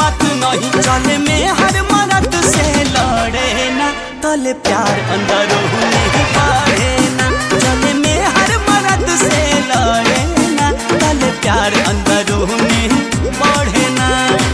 बात नहीं चले में हर मर्द से लड़े ना तले प्यार अंदर नहीं बढ़े ना चले में हर मर्द से लड़े ना तले प्यार अंदर नहीं बढ़े ना।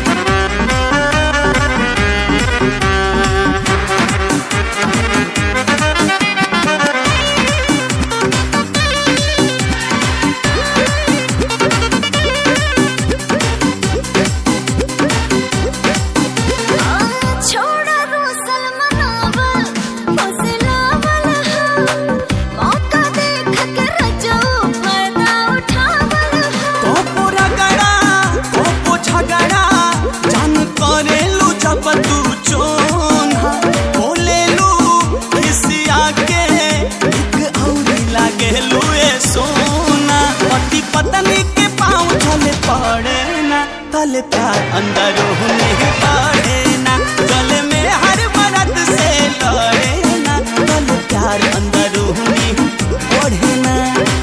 पत्नी के पाँव चले पड़े ना तले प्यार अंदर नहीं बढ़े ना गले में हर मर्द से लड़े ना तले प्यार अंदर नहीं बढ़े ना।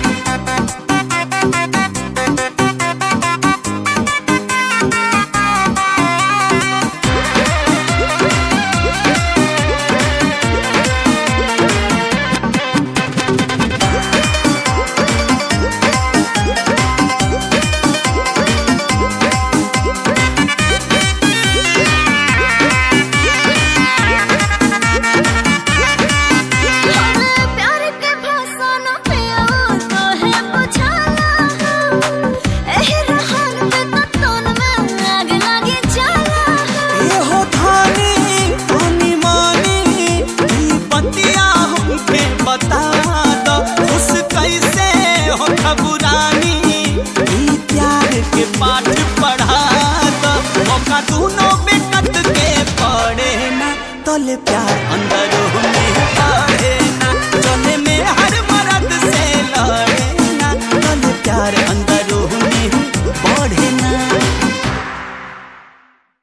पाठ पढ़ा दो मौका दोनों बेकत के पड़े ना तले प्यार अंदर